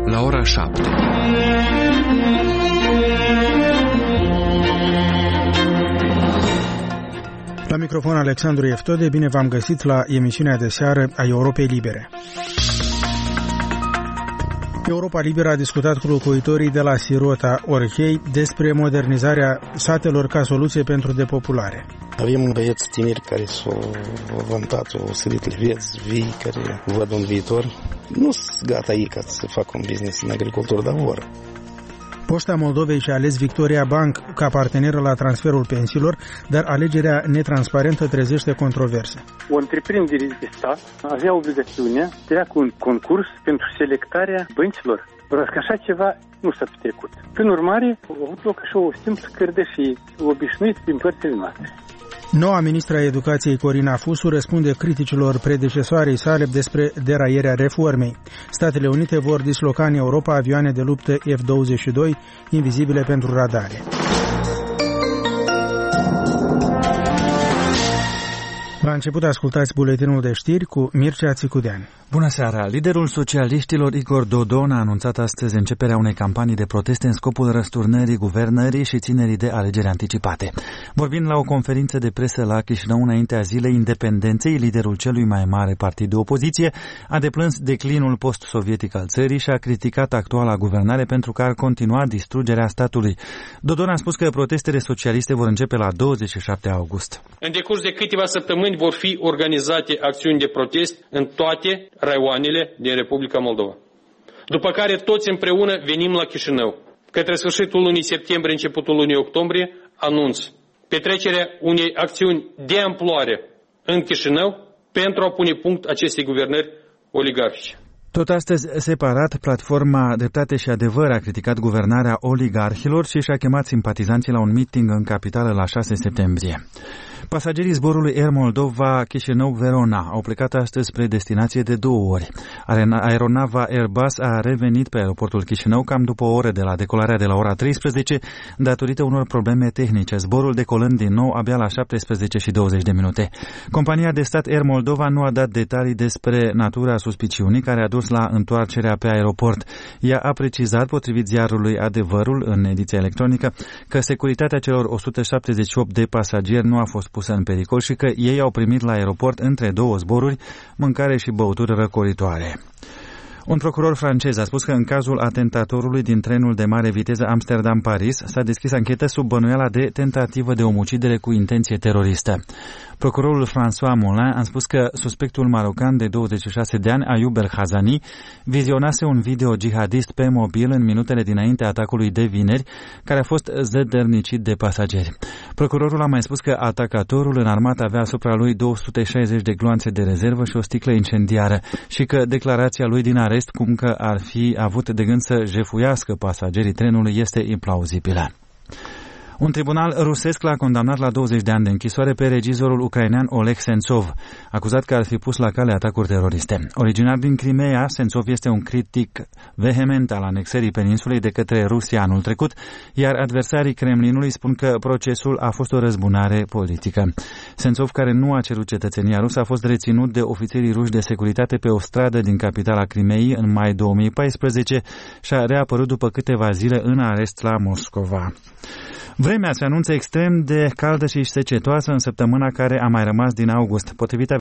la ora 7. La microfon Alexandru Eftode, bine v-am găsit la emisiunea de seară a Europei Libere. Europa Liberă a discutat cu locuitorii de la Sirota Orhei despre modernizarea satelor ca soluție pentru depopulare. Avem băieți tineri care s-au vantat, au sărit leveți, vii, care văd un viitor. Nu sunt gata ei ca să facă un business în agricultură, dar vor. Poșta Moldovei și-a ales Victoria Bank ca parteneră la transferul pensiilor, dar alegerea netransparentă trezește controverse. O întreprindere de stat avea obligațiunea de a treacă un concurs pentru selectarea băncilor. Vreau că așa ceva nu s-a petrecut. Prin urmare, a avut loc așa o simplă cărdășie obișnuit din părțile noastre. Noua ministra a Educației, Corina Fusu, răspunde criticilor predecesoarei sale despre deraierea reformei. Statele Unite vor disloca în Europa avioane de luptă F-22 invizibile pentru radare. La început ascultați buletinul de știri cu Mircea Țicudean. Bună seara! Liderul socialiștilor Igor Dodon a anunțat astăzi începerea unei campanii de proteste în scopul răsturnării guvernării și ținerii de alegeri anticipate. Vorbind la o conferință de presă la Chișinău înaintea zilei independenței, liderul celui mai mare partid de opoziție a deplâns declinul post-sovietic al țării și a criticat actuala guvernare pentru că ar continua distrugerea statului. Dodon a spus că protestele socialiste vor începe la 27 august. În decurs de câteva săptămâni vor fi organizate acțiuni de protest în toate raioanele din Republica Moldova. După care toți împreună venim la Chișinău. Către sfârșitul lunii septembrie, începutul lunii octombrie, anunț petrecerea unei acțiuni de amploare în Chișinău pentru a pune punct acestei guvernări oligarhice. Tot astăzi, separat, platforma Dreptate și Adevăr a criticat guvernarea oligarhilor și și-a chemat simpatizanții la un meeting în capitală la 6 septembrie. Pasagerii zborului Air Moldova Chișinău-Verona au plecat astăzi spre destinație de 2 ori. Aeronava Airbus a revenit pe aeroportul Chișinău cam după o oră de la decolarea de la ora 13, datorită unor probleme tehnice, zborul decolând din nou abia la 17:20. Compania de stat Air Moldova nu a dat detalii despre natura suspiciunii care a dus la întoarcerea pe aeroport. Ea a precizat, potrivit ziarului Adevărul, în ediția electronică, că securitatea celor 178 de pasageri nu a fost pusă în pericol și că ei au primit la aeroport între 2 zboruri mâncare și băuturi răcoritoare. Un procuror francez a spus că în cazul atentatorului din trenul de mare viteză Amsterdam-Paris s-a deschis anchetă sub bănuiala de tentativă de omucidere cu intenție teroristă. Procurorul François Moulin a spus că suspectul marocan de 26 de ani, Ayoub El Hazani, vizionase un video jihadist pe mobil în minutele dinainte atacului de vineri, care a fost zădărnicit de pasageri. Procurorul a mai spus că atacatorul înarmat avea asupra lui 260 de gloanțe de rezervă și o sticlă incendiară și că declarația lui din arest, cum că ar fi avut de gând să jefuiască pasagerii trenului, este implauzibilă. Un tribunal rusesc l-a condamnat la 20 de ani de închisoare pe regizorul ucrainean Oleg Sentsov, acuzat că ar fi pus la cale atacuri teroriste. Originar din Crimea, Sentsov este un critic vehement al anexării peninsulei de către Rusia anul trecut, iar adversarii Kremlinului spun că procesul a fost o răzbunare politică. Sentsov, care nu a cerut cetățenia rusă, a fost reținut de ofițerii ruși de securitate pe o stradă din capitala Crimeei în mai 2014 și a reapărut după câteva zile în arest la Moscova. Vremea se anunță extrem de caldă și secetoasă în săptămâna care a mai rămas din august. Potrivit